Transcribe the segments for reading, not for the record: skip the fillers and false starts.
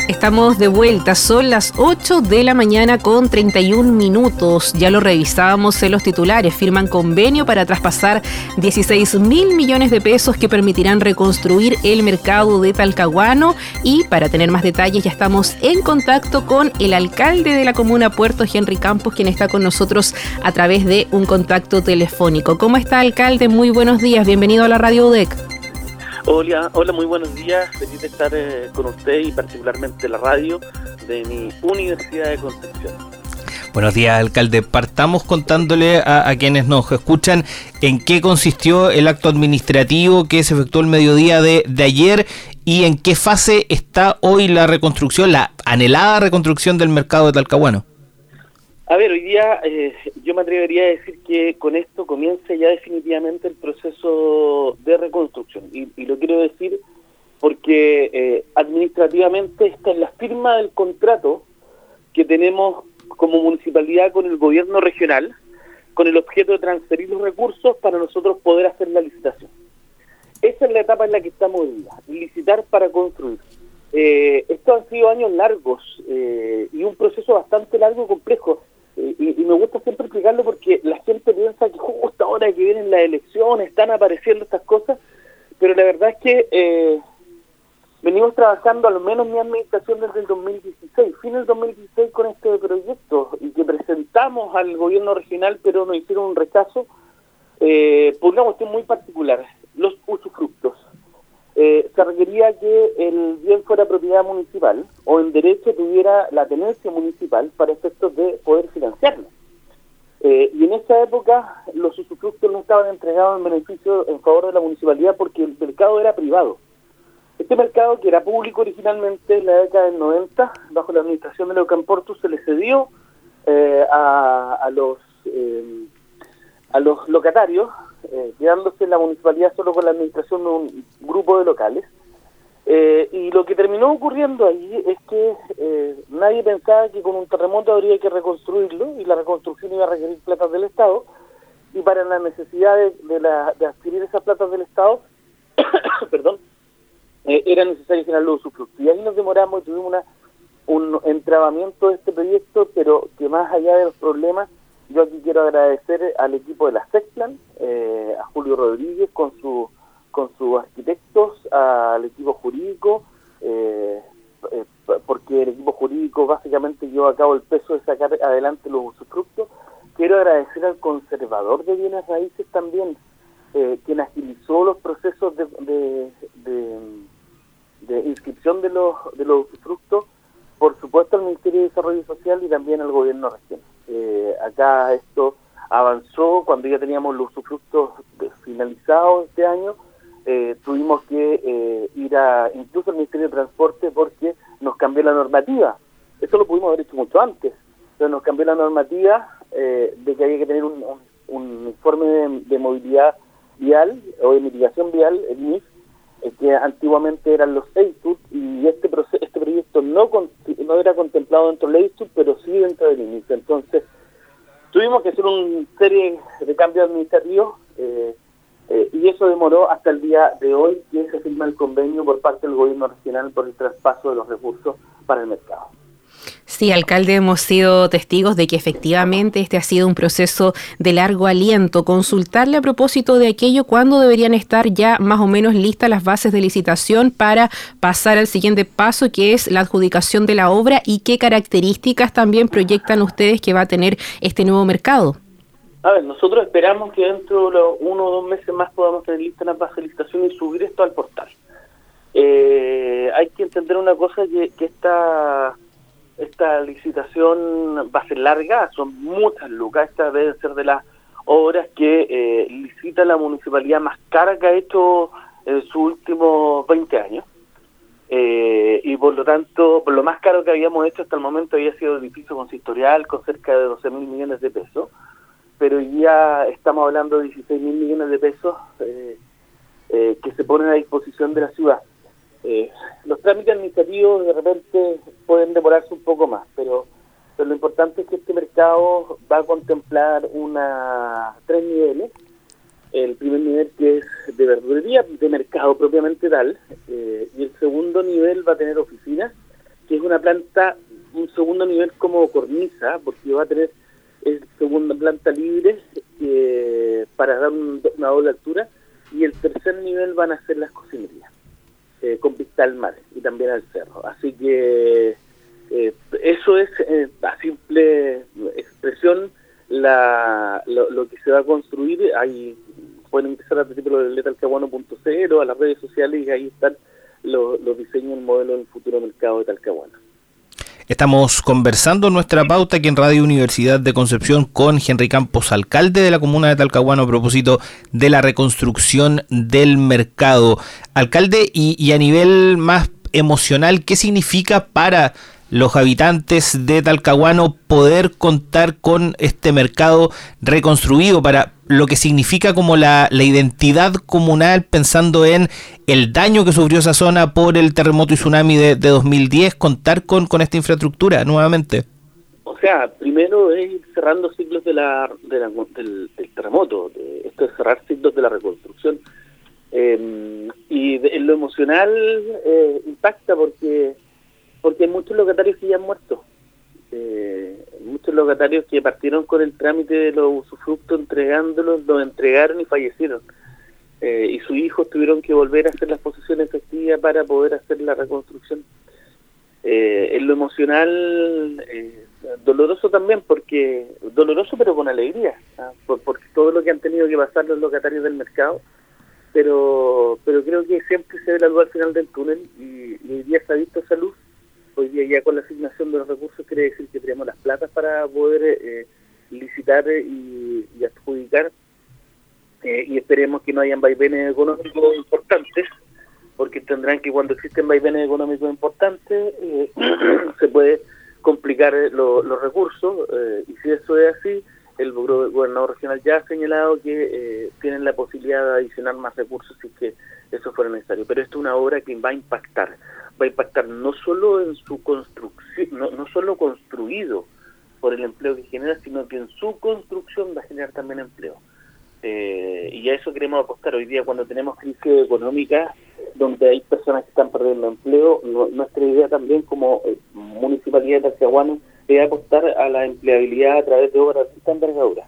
Estamos de vuelta, son las 8 de la mañana con 31 minutos. Ya lo revisábamos en los titulares. Firman convenio para traspasar 16.000 millones de pesos que permitirán reconstruir el mercado de Talcahuano. Y para tener más detalles ya estamos en contacto con el alcalde de la comuna Puerto, Henry Campos, quien está con nosotros a través de un contacto telefónico. ¿Cómo está, alcalde? Muy buenos días, bienvenido a la Radio UDEC. Hola, muy buenos días. Feliz de estar con usted y particularmente la radio de mi Universidad de Concepción. Buenos días, alcalde. Partamos contándole a quienes nos escuchan en qué consistió el acto administrativo que se efectuó el mediodía de ayer y en qué fase está hoy la reconstrucción, la anhelada reconstrucción del mercado de Talcahuano. A ver, hoy día yo me atrevería a decir que con esto comienza ya definitivamente el proceso de reconstrucción. Y lo quiero decir porque administrativamente esta es la firma del contrato que tenemos como municipalidad con el gobierno regional, con el objeto de transferir los recursos para nosotros poder hacer la licitación. Esa es la etapa en la que estamos hoy día, licitar para construir. Estos han sido años largos y un proceso bastante largo y complejo. Y me gusta siempre explicarlo porque la gente piensa que justo ahora que vienen las elecciones están apareciendo estas cosas, pero la verdad es que venimos trabajando, al menos mi administración, desde el 2016, fin del 2016, con este proyecto, y que presentamos al gobierno regional, pero nos hicieron un rechazo por una cuestión muy particular: los usufructos. Se requería que el bien fuera propiedad municipal o en derecho tuviera la tenencia municipal para efectos de poder financiarlo. Y en esa época los usufructos no estaban entregados en beneficio en favor de la municipalidad porque el mercado era privado. Este mercado, que era público originalmente en la década del 90, bajo la administración de Leucamportus, se le cedió a los locatarios, quedándose la municipalidad solo con la administración de un grupo de locales. Y lo que terminó ocurriendo ahí es que nadie pensaba que con un terremoto habría que reconstruirlo, y la reconstrucción iba a requerir platas del Estado, y para la necesidad de adquirir esas platas del Estado, perdón, era necesario generar los usufructos. Y ahí nos demoramos y tuvimos un entrabamiento de este proyecto, pero que más allá de los problemas, yo aquí quiero agradecer al equipo de la SECPLAN, a Julio Rodríguez con sus arquitectos, al equipo jurídico, porque el equipo jurídico básicamente llevó a cabo el peso de sacar adelante los usufructos. Quiero agradecer al conservador de bienes raíces también, quien agilizó los procesos de inscripción de los usufructos, por supuesto al Ministerio de Desarrollo Social y también al gobierno regional. Acá esto avanzó cuando ya teníamos los usufructos finalizados este año. Tuvimos que ir incluso al Ministerio de Transporte porque nos cambió la normativa. Eso lo pudimos haber hecho mucho antes, pero nos cambió la normativa de que había que tener un informe de movilidad vial o de mitigación vial, el MIF, que antiguamente eran los EITUT, y este proyecto no era contemplado dentro del EITUT, pero sí dentro del MIF. Entonces tuvimos que hacer una serie de cambios administrativos y eso demoró hasta el día de hoy, que se firma el convenio por parte del gobierno regional por el traspaso de los recursos para el mercado. Sí, alcalde, hemos sido testigos de que efectivamente este ha sido un proceso de largo aliento. Consultarle a propósito de aquello, ¿cuándo deberían estar ya más o menos listas las bases de licitación para pasar al siguiente paso, que es la adjudicación de la obra, y qué características también proyectan ustedes que va a tener este nuevo mercado? A ver, nosotros esperamos que dentro de 1 o 2 meses más podamos tener lista las bases de licitación y subir esto al portal. Hay que entender una cosa, que esta licitación va a ser larga, son muchas lucas. Esta debe ser de las obras que licita la municipalidad más cara que ha hecho en sus últimos 20 años. Y por lo tanto, por lo más caro que habíamos hecho hasta el momento había sido el edificio consistorial con cerca de 12.000 millones de pesos, pero ya estamos hablando de 16.000 millones de pesos que se ponen a disposición de la ciudad. Los trámites administrativos de repente pueden demorarse un poco más, pero lo importante es que este mercado va a contemplar 3 niveles. El primer nivel, que es de verdulería, de mercado propiamente tal, y el segundo nivel va a tener oficinas, que es una planta, un segundo nivel como cornisa, porque va a tener segunda planta libre para dar una doble altura, y el tercer nivel van a ser las cocinerías, con vista al mar y también al cerro. Así que eso es, a simple expresión, lo que se va a construir. Ahí pueden ingresar a www.talcahuano.cl, a las redes sociales, y ahí están los diseños, el modelo del futuro mercado de Talcahuano. Estamos conversando en nuestra pauta aquí en Radio Universidad de Concepción con Henry Campos, alcalde de la comuna de Talcahuano, a propósito de la reconstrucción del mercado. Alcalde, y a nivel más emocional, ¿qué significa para los habitantes de Talcahuano poder contar con este mercado reconstruido, para lo que significa como la identidad comunal, pensando en el daño que sufrió esa zona por el terremoto y tsunami de 2010, contar con esta infraestructura nuevamente? O sea, primero es ir cerrando ciclos del terremoto, esto es cerrar ciclos de la reconstrucción, y en lo emocional impacta porque hay muchos locatarios que ya han muerto, muchos locatarios que partieron con el trámite de los usufructos, los entregaron y fallecieron, y sus hijos tuvieron que volver a hacer las posesiones efectivas para poder hacer la reconstrucción. En lo emocional, doloroso también, doloroso pero con alegría, por todo lo que han tenido que pasar los locatarios del mercado, pero creo que siempre se ve la luz al final del túnel, y hoy día se ha visto esa luz. Hoy día ya con la asignación de los recursos quiere decir que tenemos las platas para poder licitar y adjudicar, y esperemos que no hayan vaivenes económicos importantes, porque tendrán que, cuando existen vaivenes económicos importantes, se puede complicar los recursos, y si eso es así, el gobernador regional ya ha señalado que tienen la posibilidad de adicionar más recursos si es que eso fuera necesario. Pero esto es una obra que va a impactar no solo en su construcción, no solo construido por el empleo que genera, sino que en su construcción va a generar también empleo. Y a eso queremos apostar hoy día, cuando tenemos crisis económica, donde hay personas que están perdiendo empleo. Nuestra idea también como Municipalidad de Talcahuano es apostar a la empleabilidad a través de obras de esta envergadura.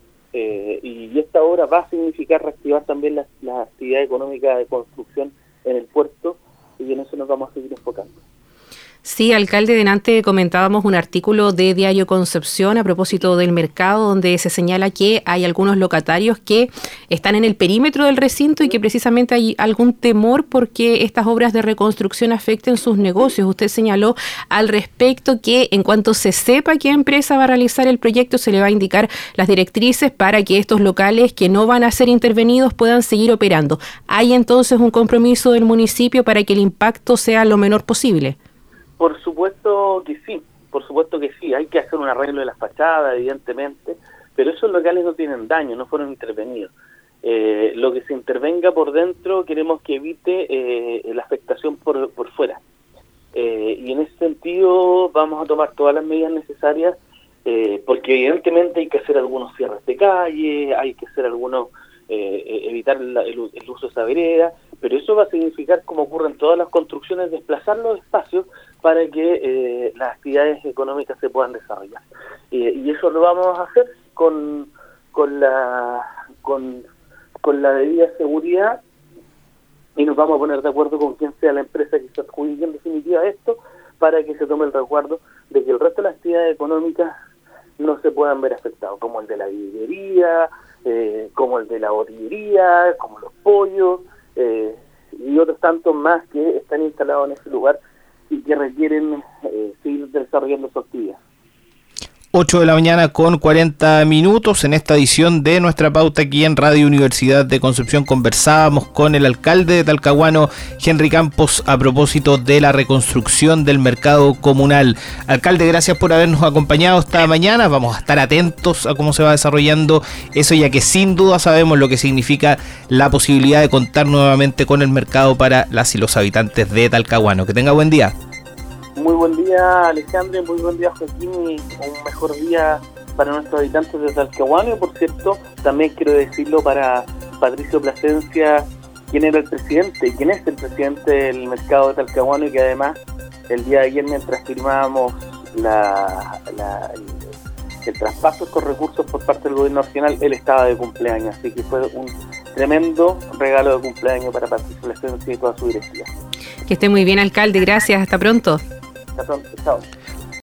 Y esta obra va a significar reactivar también la actividad económica de construcción en el puerto, y en eso nos vamos a seguir enfocando. Sí, alcalde, delante comentábamos un artículo de Diario Concepción a propósito del mercado, donde se señala que hay algunos locatarios que están en el perímetro del recinto y que precisamente hay algún temor porque estas obras de reconstrucción afecten sus negocios. Usted señaló al respecto que en cuanto se sepa qué empresa va a realizar el proyecto, se le va a indicar las directrices para que estos locales que no van a ser intervenidos puedan seguir operando. ¿Hay entonces un compromiso del municipio para que el impacto sea lo menor posible? Por supuesto que sí, hay que hacer un arreglo de las fachadas, evidentemente, pero esos locales no tienen daño, no fueron intervenidos. Lo que se intervenga por dentro queremos que evite la afectación por fuera. Y en ese sentido vamos a tomar todas las medidas necesarias, porque evidentemente hay que hacer algunos cierres de calle, hay que hacer evitar el uso de esa vereda, pero eso va a significar, como ocurre en todas las construcciones, desplazar los espacios para que las actividades económicas se puedan desarrollar. Y eso lo vamos a hacer con la debida seguridad, y nos vamos a poner de acuerdo con quién sea la empresa que se adjudique en definitiva esto, para que se tome el resguardo de que el resto de las actividades económicas no se puedan ver afectados, como el de la vidriería, como el de la botillería, como los pollos, y otros tantos más que están instalados en ese lugar y que requieren seguir desarrollando su actividad. 8 de la mañana con 40 minutos. En esta edición de Nuestra Pauta aquí en Radio Universidad de Concepción conversábamos con el alcalde de Talcahuano, Henry Campos, a propósito de la reconstrucción del mercado comunal. Alcalde, gracias por habernos acompañado esta mañana. Vamos a estar atentos a cómo se va desarrollando eso, ya que sin duda sabemos lo que significa la posibilidad de contar nuevamente con el mercado para las y los habitantes de Talcahuano. Que tenga buen día. Muy buen día, Alejandro, muy buen día, Joaquín, y un mejor día para nuestros habitantes de Talcahuano. Y por cierto, también quiero decirlo para Patricio Plasencia, quien es el presidente del mercado de Talcahuano, y que además el día de ayer mientras firmábamos el traspaso de estos recursos por parte del gobierno nacional, él estaba de cumpleaños, así que fue un tremendo regalo de cumpleaños para Patricio Lescensio y toda su directiva. Que esté muy bien, alcalde, gracias, hasta pronto. Hasta pronto, chao.